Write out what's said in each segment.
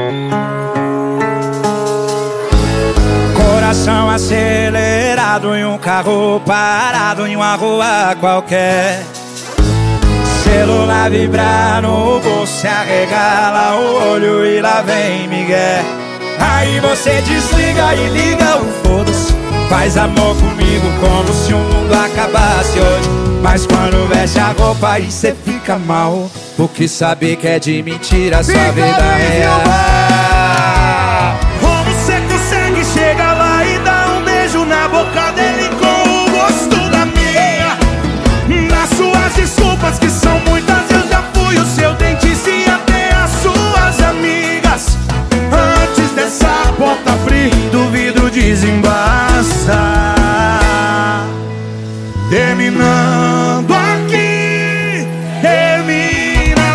Coração acelerado em um carro parado em uma rua qualquer. Celular vibrar no bolso, se arregala o olho e lá vem Miguel. Aí você desliga e liga o foda-se. Faz amor comigo como se o mundo acabasse hoje. Mas quando veste a roupa aí cê fica mal, porque sabe que é de mentira a sua vida real. Como cê consegue chegar lá e dar um beijo na boca dele com o gosto da minha? Nas suas desculpas que são muitas, eu já fui o seu dentista e até as suas amigas. Antes dessa porta abrir, do vidro desembaça. Terminando aqui, termina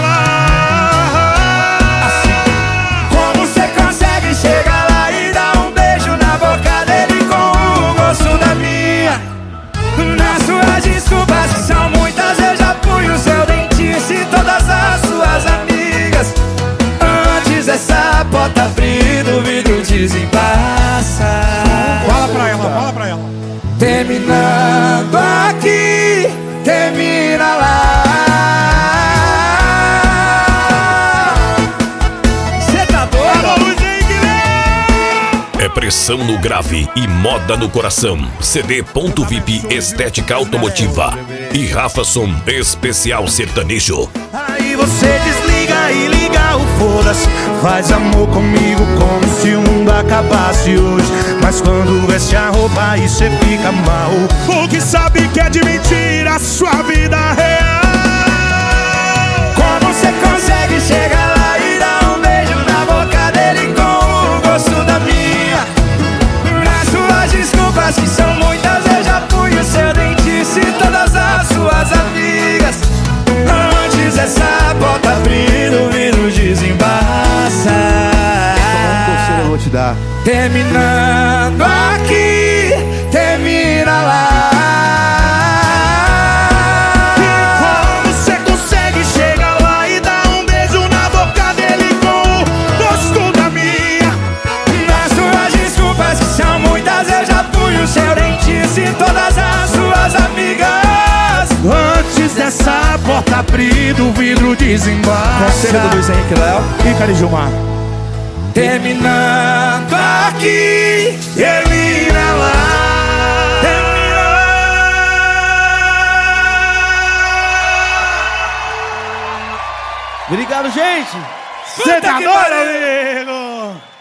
lá. Como cê consegue chegar lá e dar um beijo na boca dele com o gosto da minha? Nas suas desculpas que são muitas, eu já fui o seu dentista e todas as suas amigas. Antes dessa porta abrir, do vidro desembaça. Fala pra ela. Terminando aqui, termina lá. Cê tá doido? É pressão no grave e moda no coração. CD.VIP Estética Automotiva e Rafa Som Especial Sertanejo. Aí você desliga e liga o foda-se. Faz amor comigo como se o mundo acabasse hoje. Mas quando veste a roupa aí cê fica mal, porque sabe que é de mentira a sua vida real. Como cê consegue chegar lá e dar um beijo na boca dele com o gosto da minha? Nas suas desculpas que são muitas, eu já fui o seu dentista e todas as suas amigas. Antes dessa porta abrir, o vidro desembaça. Eu vou te dar. Terminando aqui, termina lá. E como você consegue chegar lá e dar um beijo na boca dele com o gosto da minha? Nas suas desculpas que são muitas, eu já fui o seu dentista e todas as suas amigas. Antes dessa porta abrir, do vidro desembaça. Conselho do Luiz Henrique Léo e Cari Gilmar. Terminando aqui, Termina lá. termina lá. Obrigado, gente. Você tá doido, amigo?